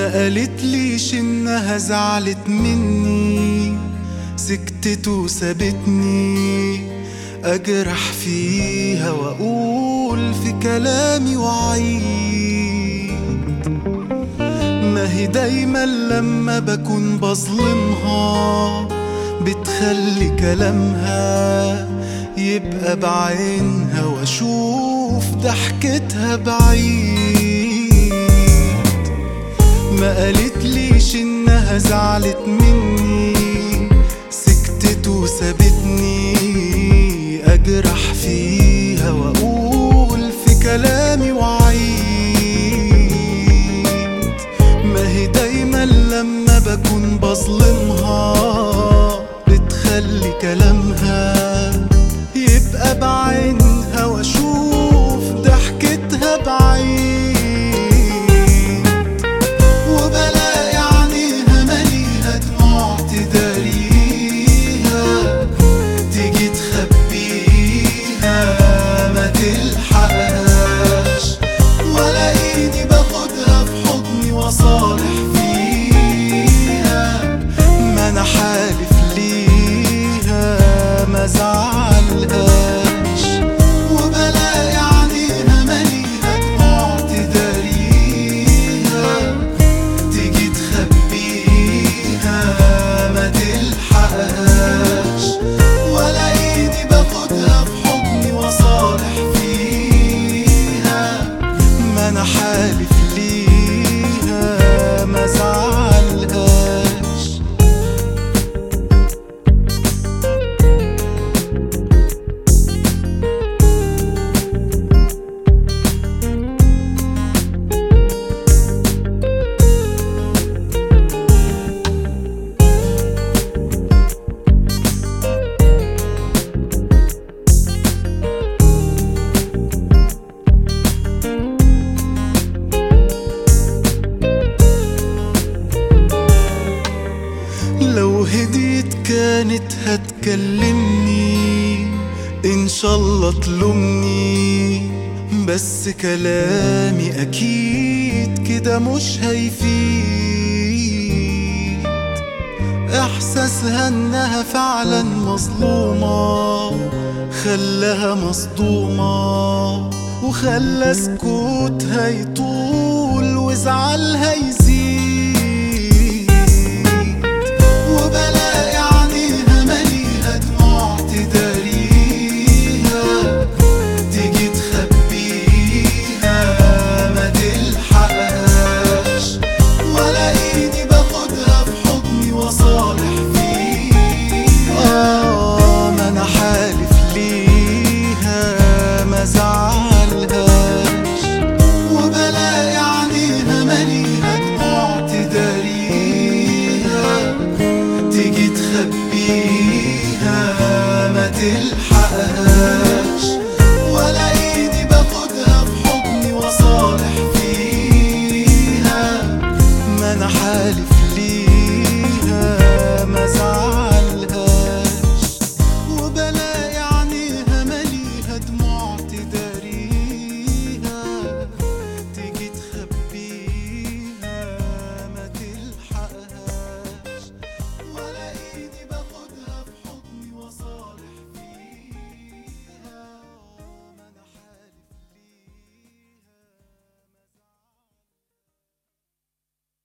ما قالتليش انها زعلت مني، سكتت وسابتني اجرح فيها واقول في كلامي وعيد. ما هي دايما لما بكون بظلمها بتخلي كلامها يبقى بعينها واشوف ضحكتها بعيد. ما قالتليش انها زعلت مني، سكتت وسابتني اجرح فيها واقول في كلامي وعيد. ما هي دايما لما بكون بظلمها بتخلي كلامها يبقى بعينها واشوف ضحكتها بعيد. وبلاقي عينيها مليها دموع تداريها، تيجي تخبيها ما تلحقهاش، والاقيني باخدها في حضني وصالح فيها. ما انا حالف ليها ما زعلهاش. وبلاقي عينيها مليها دموع تداريها، تيجي تخبيها ما تلحقهاش، والاقيني باخدها في حضني وصالح فيها. ما انا حالف ليها ما زعلهاش. لو هديت كانت هتكلمني، إن شاء الله تلومني، بس كلامي أكيد كده مش هيفيد. إحساسها إنها فعلا مظلومة خلاها مصدومة، وخلى سكوتها يطول وزعلها يزيد. وبلاقي عينيها مليها دموع تداريها، تيجي تخبيها ما تلحقهاش، والاقيني باخدها في حضني وصالح فيها. ما انا حالف ليها ما زعلهاش. وبلاقي عينيها مليها دموع تداريها، تيجي تخبيها ما تلحقهاش، والاقيني باخدها في حضني وصالح فيها. ما انا حالف